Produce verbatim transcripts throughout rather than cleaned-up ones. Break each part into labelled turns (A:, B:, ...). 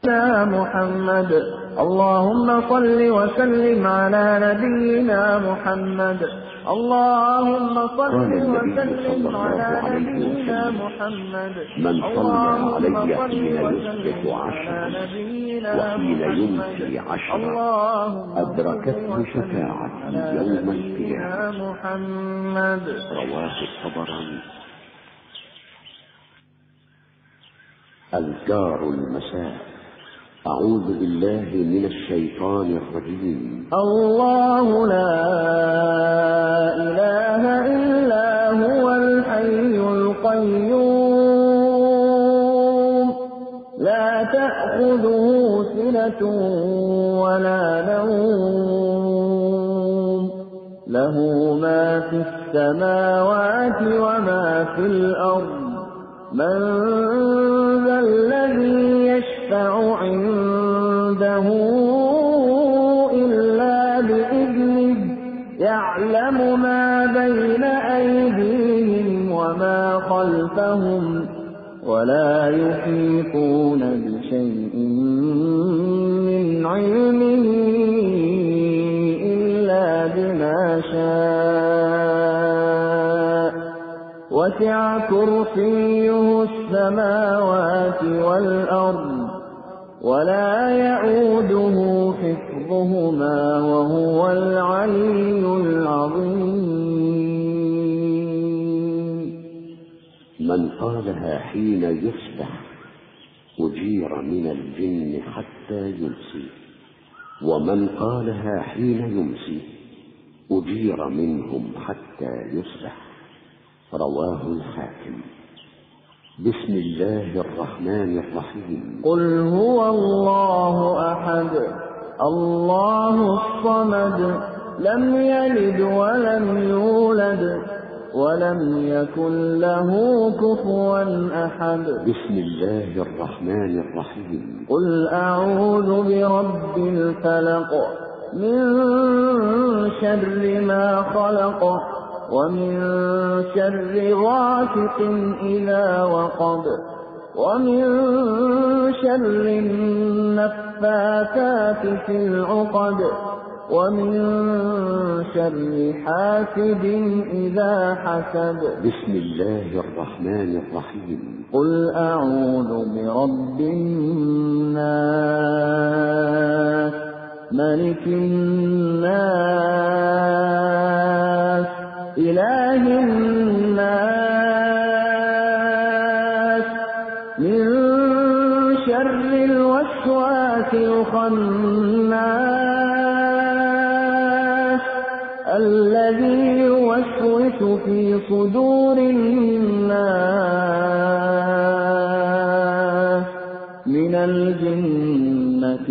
A: محمد. اللهم صل وسلم على نبينا محمد. اللهم صل وسلم على نبينا محمد.
B: من صلى علي حين يصبح عشرا وحين يمسي عشرا أدركته شفاعتي يوم القيامة.
A: محمد.
B: رواه الطبراني. أذكار المساء. أعوذ بالله من الشيطان الرجيم.
A: الله لا إله إلا هو الحي القيوم لا تأخذه سنة ولا نوم له ما في السماوات وما في الأرض من ذا الذي يشفع عنده إلا بإذنه يعلم ما بين أيديهم وما خلفهم ولا يحيطون بشيء من علمه إلا بما شاء وسع كرسيه السماوات والأرض ولا يئوده حفظهما وهو العلي العظيم.
B: من قالها حين يصبح أجير من الجن حتى يمسي، ومن قالها حين يمسي أجير منهم حتى يصبح. رواه الحاكم. بسم الله الرحمن الرحيم.
A: قل هو الله أحد الله الصمد لم يلد ولم يولد ولم يكن له كفوا أحد.
B: بسم الله الرحمن الرحيم.
A: قل أعوذ برب الفلق من شر ما خلق ومن شر غاسق إذا وقب ومن شر النفاثات في العقد ومن شر حاسد إذا حسد.
B: بسم الله الرحمن الرحيم.
A: قل أعوذ برب الناس ملك الناس إله الناس من شر الوسواس الخناس الذي يوسوس في صدور الناس من الجنة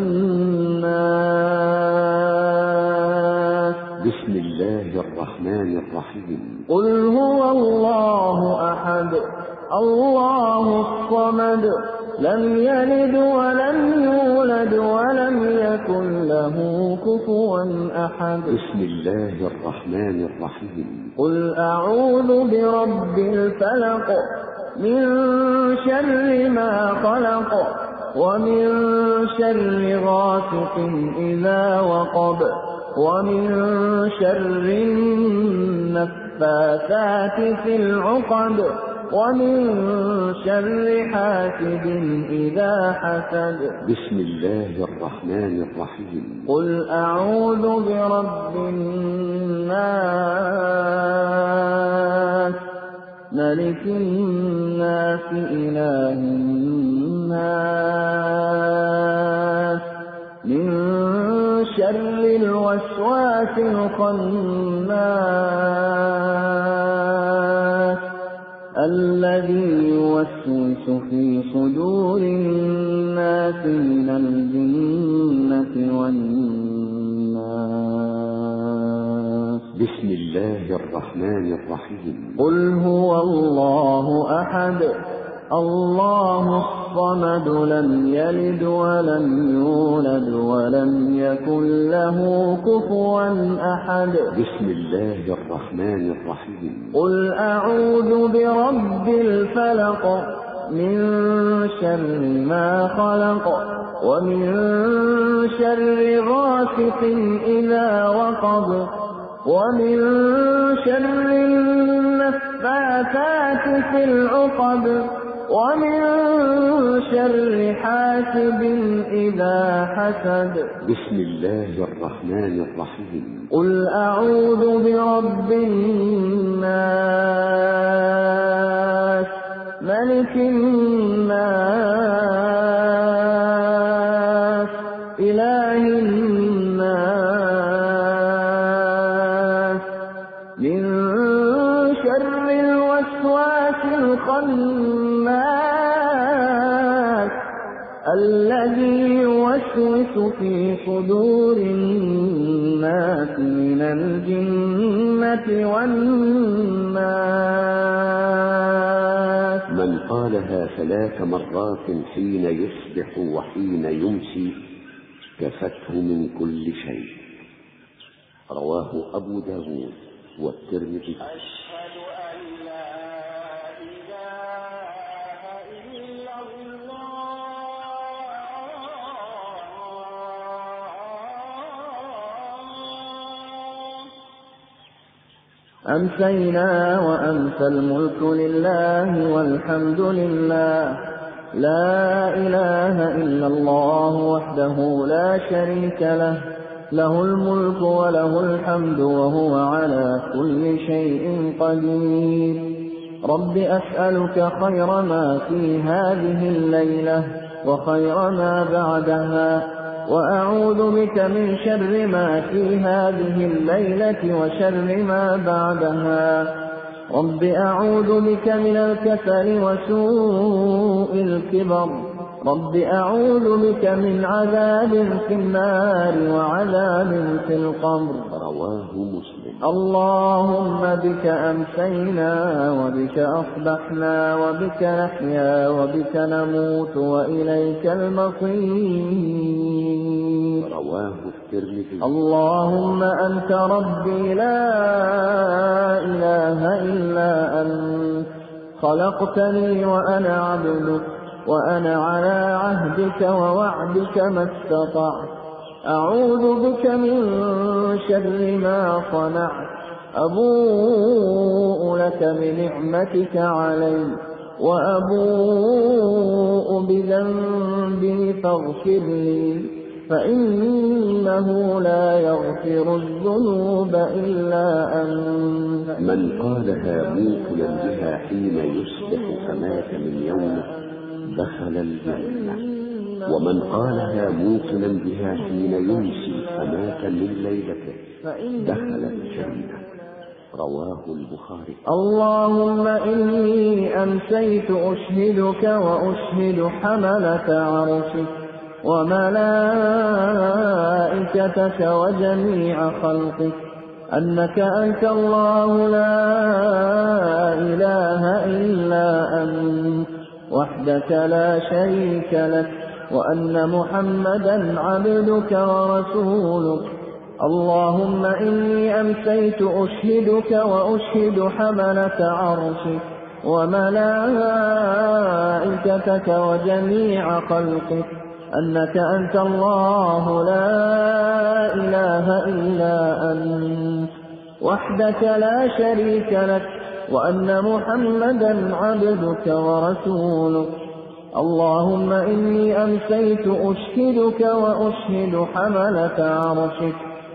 A: والناس.
B: بسم الله الرحمن الرحيم.
A: قل هو الله أحد الله الصمد لم يلد ولم يولد ولم يكن له كفوا أحد.
B: بسم الله الرحمن الرحيم.
A: قل أعوذ برب الفلق من شر ما خلق ومن شر غاسق إذا وقب ومن شر النفاثات في العقد ومن شر حاسد إذا حسد.
B: بسم الله الرحمن الرحيم.
A: قل أعوذ برب الناس ملك الناس إله الناس من شر الوسواس الخناس الذي يوسوس في صدور الناس من الجنة والناس.
B: بسم الله الرحمن الرحيم.
A: قل هو الله أحد الله الصمد لم يلد ولم يولد ولم يكن له كفوا أحد.
B: بسم الله الرحمن الرحيم.
A: قل أعوذ برب الفلق من شر ما خلق ومن شر غاسق إذا وقب ومن شر النفاثات في العقد ومن شر حاسد إذا حسد.
B: بسم الله الرحمن الرحيم.
A: قل أعوذ برب الناس ملك الناس إله الناس من شر الوسواس الخناس الذي يوسوس في صدور الناس من الجنة والناس.
B: من قالها ثلاث مرات حين يصبح وحين يمسي كفته من كل شيء. رواه أبو داود والترمذي.
A: أشهد أن لا إله إلا الله. أمسينا وأمسى الملك لله والحمد لله لا إله إلا الله وحده لا شريك له له الملك وله الحمد وهو على كل شيء قدير. رب أسألك خير ما في هذه الليلة وخير ما بعدها وأعوذ بك من شر ما في هذه الليلة وشر ما بعدها. رب أعوذ بك من الكسل وسوء الكبر. رب أعوذ بك من عذاب في النار وعذاب في القبر.
B: رواه مسلم.
A: اللهم بك أمسينا وبك أصبحنا وبك نحيا وبك نموت وإليك المصير.
B: رواه الترمذي.
A: اللهم أنت ربي لا إله إلا أنت خلقتني وأنا عبدك وأنا على عهدك ووعدك ما استطعت. أعوذ بك من شر ما صنعت. أبوء لك بنعمتك علي وأبوء بذنبي فاغفر لي فإنه لا يغفر الذنوب إلا أنت.
B: من قالها موقنا بها حين يصبح فمات من يومه دخل الجنة. ومن قالها موقنا بها حين يمسي فمات من ليلته دخل الجنة. رواه البخاري.
A: اللهم إني أمسيت أشهدك وأشهد حملة عرشك وملائكتك وجميع خلقك أنك أنت الله لا إله إلا أنت وحدك لا شريك لك وأن محمدا عبدك ورسولك. اللهم إني أمسيت أشهدك وأشهد حملة عرشك وملائكتك وجميع خلقك أنك أنت الله لا إله إلا أنت وحدك لا شريك لك وأن محمدا عبدك ورسولك. اللهم إني أمسيت أشهدك وأشهد حملة عرشك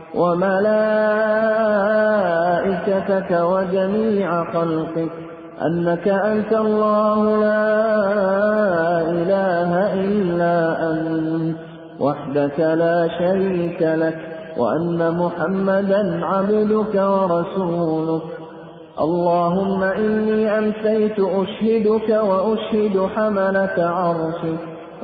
A: وملائكتك وجميع خلقك أنك أنت الله لا إله إلا أنت وحدك لا شريك لك وأن محمدا عبدك ورسولك. اللهم إني أمسيت أشهدك وأشهد حملة عرشك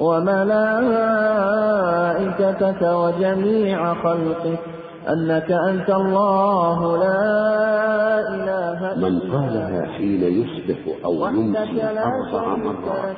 A: وملائكتك وجميع خلقك أنك أنت الله لا إله إلا
B: من قالها حين يصبح أو يمسي أربع مرات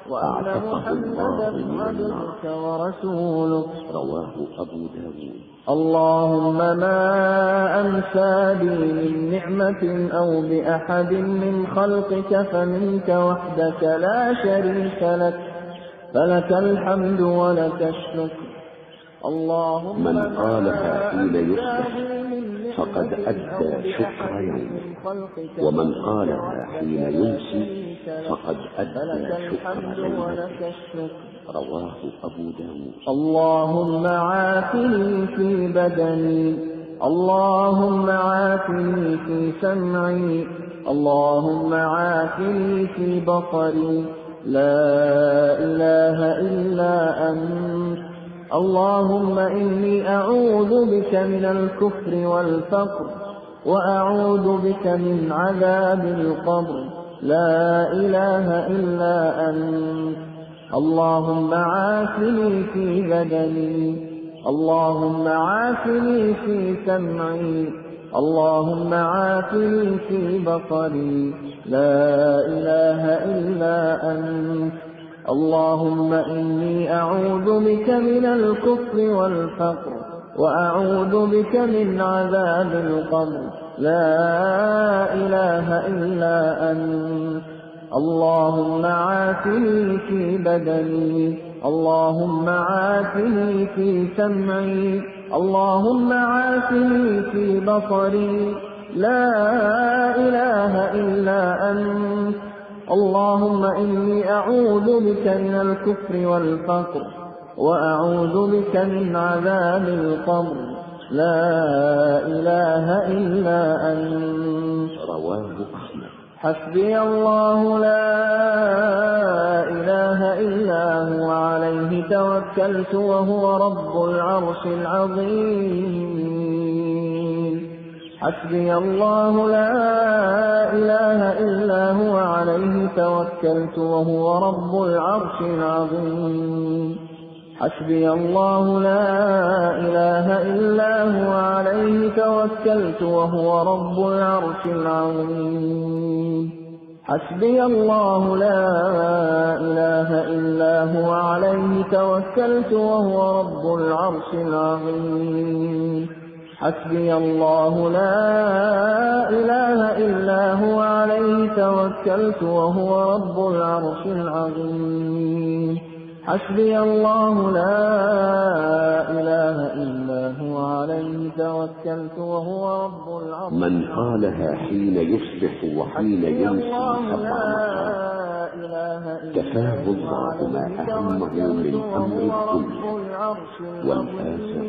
B: فاعتقه الله من النار.
A: ورسولك.
B: رواه أبو داود.
A: اللهم ما أمسى بي من نعمة أو بأحد من خلقك فمنك وحدك لا شريك لك، فلك الحمد ولك الشكر. اللهم
B: من قالها حين يصبح فقد أدى شكر يومه، ومن قالها حين يمسي فقد أدى شكر ليلته. رواه أبو داود.
A: اللهم عافني في بدني، اللهم عافني في سمعي، اللهم عافني في بصري، لا إله إلا أنت. اللهم إني أعوذ بك من الكفر والفقر، وأعوذ بك من عذاب القبر، لا إله إلا أنت. اللهم عافني في بدني، اللهم عافني في سمعي، اللهم عافني في بصري، لا إله إلا أنت. اللهم إني أعوذ بك من الكفر والفقر، وأعوذ بك من عذاب القبر، لا إله إلا أنت. اللهم عافني في بدني، اللهم عافني في سمعي، اللهم عافني في بصري، لا إله إلا أنت. اللهم إني أعوذ بك من الكفر والفقر، وأعوذ بك من عذاب القبر، لا إله إلا أنت.
B: رواه أحمد.
A: حسبي الله لا إله إلا هو عليه توكلت وهو رب العرش العظيم. حسبي الله لا إله إلا هو عليه توكلت وهو رب العرش العظيم. حسبي الله لا إله إلا هو عليه توكلت وهو رب العرش العظيم. حسبي الله لا إله إلا هو عليه توكلت وهو رب العرش العظيم. حسبي الله لا إله إلا هو عليه توكلت وهو رب العرش العظيم. حسبي الله لا إله إلا هو عليه توكلت وهو رب العرش.
B: من قالها حين يصبح وحين يمسي سبع مرات كفاه الله ما أهمه من أمر الدنيا والآخرة.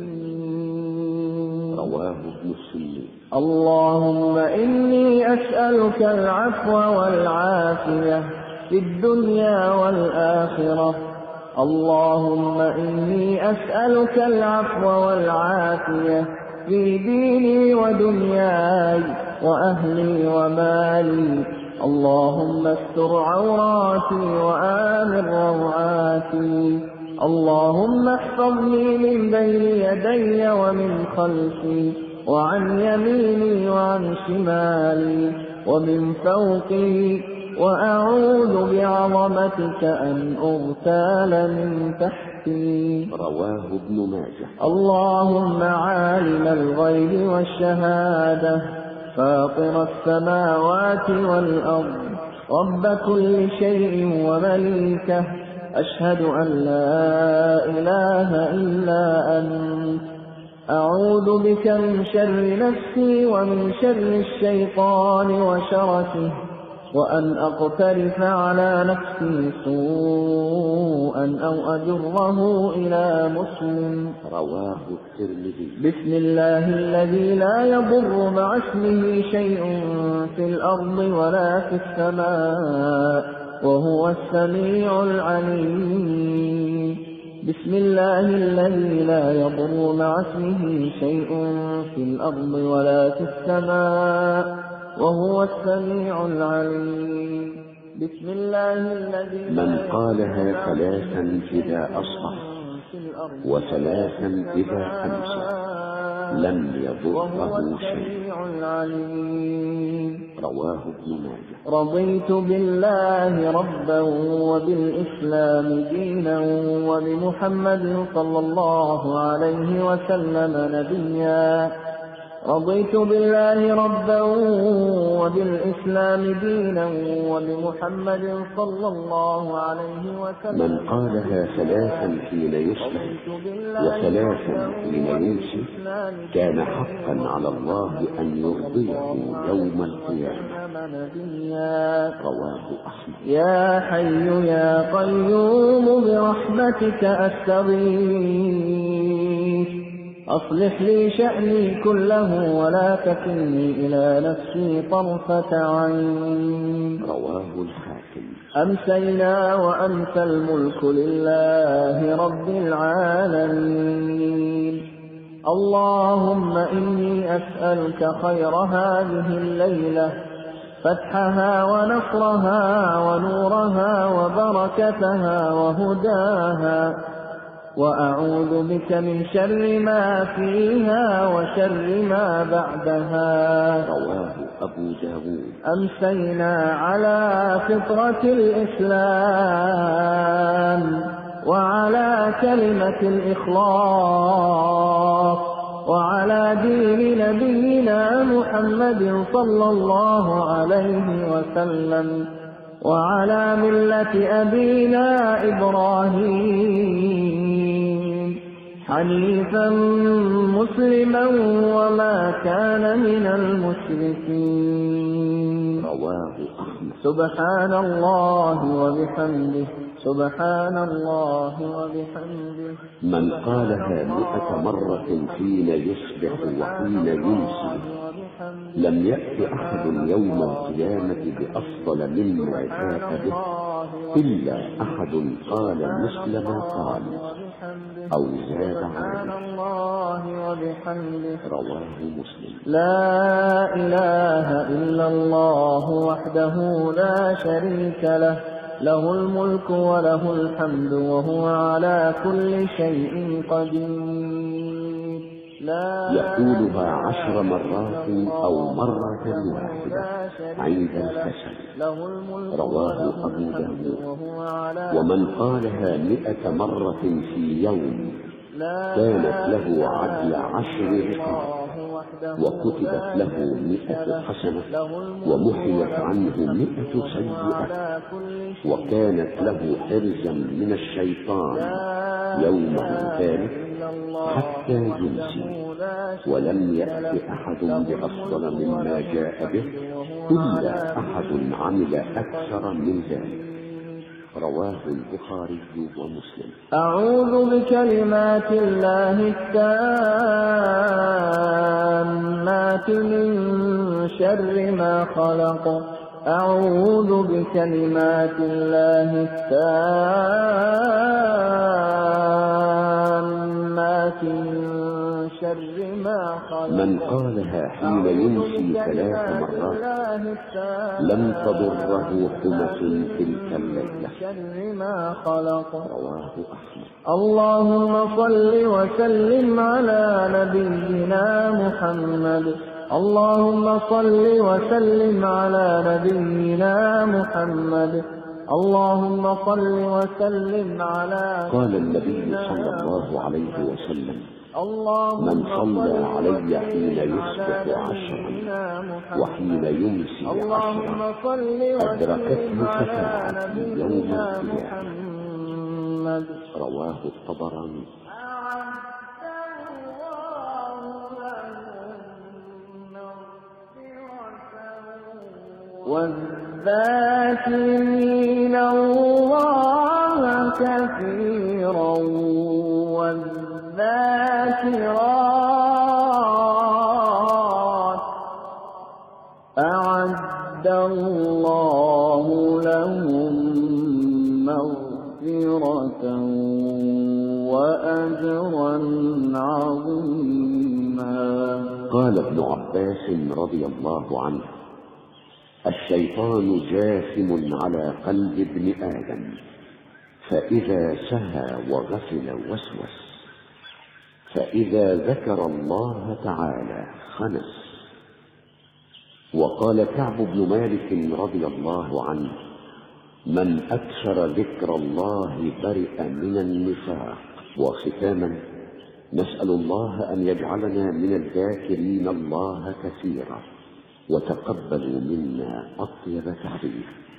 B: رواه ابن السني.
A: اللهم إني أسألك العفو والعافية في الدنيا والآخرة. اللهم إني أسألك العفو والعافية في ديني ودنياي وأهلي ومالي. اللهم استر عوراتي وآمن روعاتي. اللهم احفظني من بين يدي ومن خلفي وعن يميني وعن شمالي ومن فوقي، وأعوذ بعظمتك أن أغتال من تحتي.
B: رواه ابن ماجه.
A: اللهم عالم الغيب والشهادة، فاطر السماوات والأرض، رب كل شيء ومليكه، أشهد أن لا إله إلا أنت. أعوذ بك من شر نفسي ومن شر الشيطان وشركه، وأن أقترف على نفسي سوءا أو أجره إلى مسلم.
B: رواه الترمذي.
A: بسم الله الذي لا يضر مع اسمه شيء في الأرض ولا في السماء وهو السميع العليم. بسم الله الذي لا يضر مع اسمه شيء في الأرض ولا في السماء وهو السميع العليم. بسم الله الذي
B: من قالها ثلاثا إذا أصبح وثلاثا إذا أمسى لم يضره
A: وهو
B: شيء.
A: السميع العليم.
B: رواه ابن ماجه.
A: رضيت بالله ربا وبالإسلام دينا وبمحمد صلى الله عليه وسلم نبيا. رضيت بالله ربا وبالإسلام دينا وبمحمد صلى الله عليه وسلم.
B: من قالها ثلاثا حين يصبح وثلاثا حين يمسي كان حقا على الله أن يرضيه يوم القيامة. رواه أحمد.
A: يا حي يا قيوم برحمتك أستغيث أصلح لي شأني كله ولا تكلني إلى نفسي طرفة عين.
B: رواه الحاكم.
A: أمسينا وأمسى الملك لله رب العالمين. اللهم إني أسألك خير هذه الليلة فتحها ونصرها ونورها وبركتها وهداها، وأعوذ بك من شر ما فيها وشر ما بعدها.
B: رواه أبو داود.
A: أمسينا على فطرة الإسلام وعلى كلمة الإخلاص وعلى دين نبينا محمد صلى الله عليه وسلم وعلى ملة أبينا إبراهيم حنيفا مسلما وما كان من المشركين.
B: رواه أحمد.
A: سبحان الله وبحمده سبحان الله وبحمده.
B: من قالها مئة مرة حين يصبح وحين يمسي لم يأت أحد يوم القيامة بأفضل مما جاء به إلا أحد قال مثل ما قال أو زاد عليه. رواه مسلم.
A: لا إله إلا الله وحده لا شريك له له الملك وله الحمد وهو على كل شيء قدير.
B: يقولها عشر مرات أو مرة واحدة عند الكسل. رواه أبو داود. ومن قالها مئة مرة في يوم كانت له عدل عشر رقاب وكتبت له مئة حسنة ومحيت عنه مئة سيئة وكانت له حرزا من الشيطان يومه ذلك حتى يمسي ولم يأت أحد بأفضل مما جاء به إلا أحد عمل أكثر من ذلك. رواه البخاري ومسلم.
A: أعوذ بكلمات الله التامات من شر ما خلق. أعوذ بكلمات الله التامات من شر ما خلق.
B: من قالها حين يمسي ثلاث مرات لم تضره حمة تلك الليلة. رواه أحمد.
A: اللهم صل وسلم على نبينا محمد. اللهم صل وسلم على نبينا محمد. اللهم صل وسلم على.
B: قال النبي صلى الله عليه وسلم: من صلى علي حين يصبح عشرا وحين يمسي عشرا أدركته شفاعتي يوم القيامة. رواه الطبراني.
A: والذاكرين الله كثيرا والذاكرات أعد الله لهم مغفرة وأجرا عظيما.
B: قال ابن عباس رضي الله عنه: الشيطان جاثم على قلب ابن آدم، فإذا سهى وغفل وسوس، فإذا ذكر الله تعالى خنس. وقال كعب بن مالك رضي الله عنه: من أكثر ذكر الله برئ من النفاق. وختاما، نسأل الله أن يجعلنا من الذاكرين الله كثيرا، وتقبلوا منا أطيب تعبير.